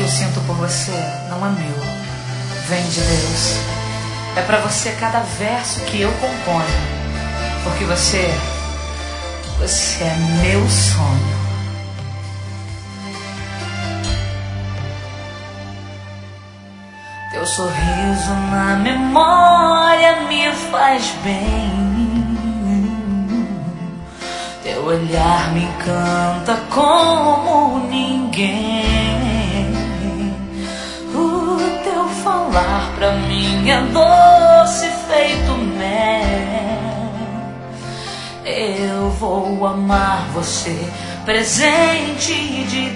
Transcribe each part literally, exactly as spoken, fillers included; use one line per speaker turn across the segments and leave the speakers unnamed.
sinto por você não é meu, vem de Deus. É pra você cada verso que eu componho, porque você, você é meu sonho. Teu sorriso na memória me faz bem. Teu olhar me encanta como ninguém. O teu falar pra mim é doce feito mel. Eu vou amar você, presente de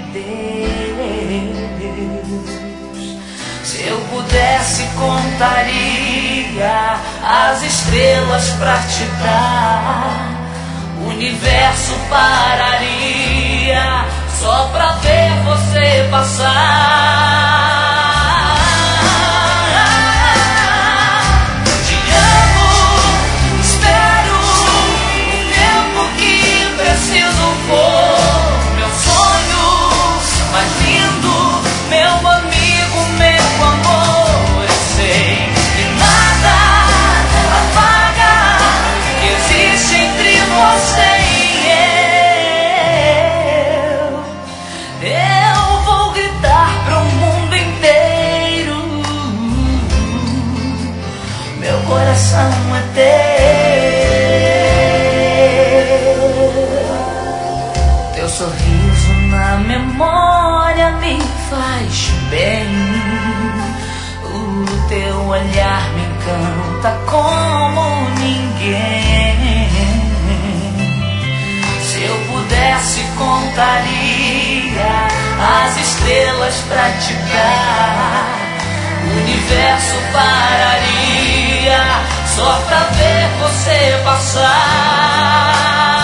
Deus. Se eu pudesse, contaria as estrelas pra te dar. O universo pararia só pra ver você passar. Te amo, espero o tempo que preciso for. Meu sonho mais lindo, meu amigo, meu amor. Eu sei que nada apaga que existe entre você e eu. Eu vou gritar pro mundo inteiro: meu coração é teu. Teu sorriso na memória me faz bem. O teu olhar me encanta como ninguém. Se eu pudesse, contaria as estrelas pra te dar. O universo pararia só pra ver você passar.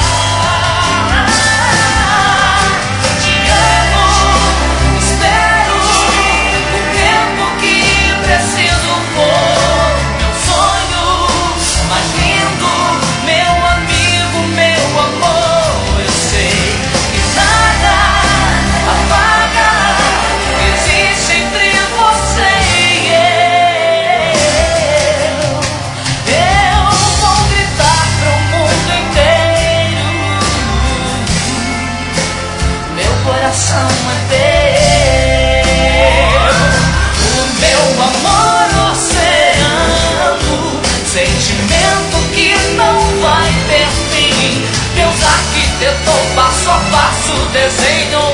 Te amo, espero o tempo que preciso for. Meu sonho mais lindo, meu amigo, meu amor. Eu sei que nada apaga que existe entre você e eu. Eu vou gritar pro mundo inteiro: meu coração é teu. O meu amor, oceano, sentimento que não vai ter fim. Deus arquitetou passo a passo, desenhou